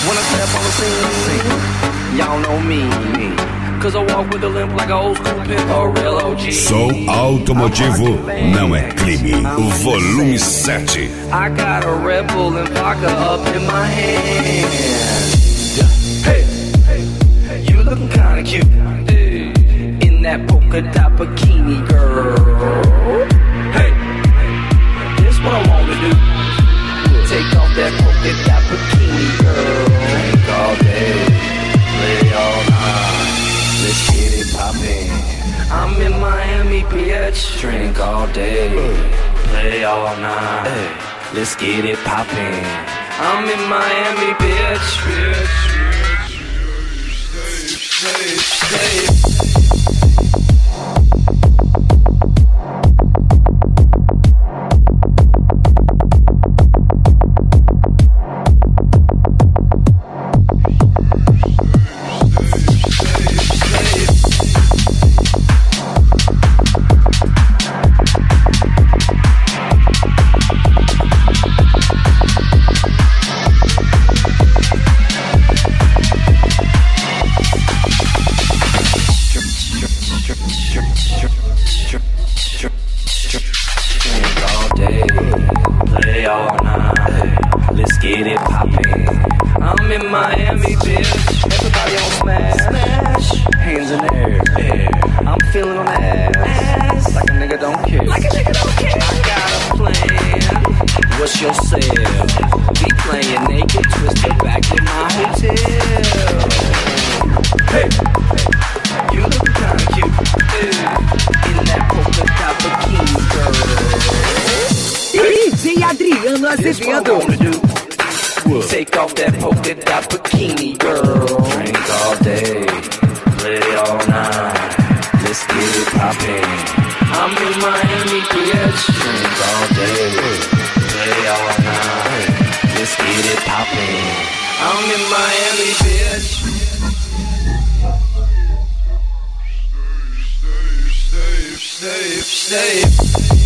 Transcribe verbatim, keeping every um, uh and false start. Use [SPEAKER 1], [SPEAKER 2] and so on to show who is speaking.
[SPEAKER 1] When I step on the scene, y'all know me, me. Cause I walk with a limp like an old school pimp or real O G.
[SPEAKER 2] Som automotivo não é crime. O volume sete.
[SPEAKER 1] I got a Red Bull and vodka up in my hand. Hey, hey, you looking kinda cute in that polka dot bikini, girl. Hey, this what I wanna do. Take off that polka dot bikini, girl. Drink all day, play all night. Let's get it poppin'. I'm in Miami, bitch. Drink all day, play all night. Hey, let's get it poppin'. I'm in Miami, bitch. Bitch, stay, stay, stay. Take off that polka dot bikini, girl. Drink all day, play all night. Let's get it poppin'. I'm in Miami, bitch. Drink all day, play all night. Let's get it poppin'. I'm in Miami, bitch. Stay, stay, stay, stay.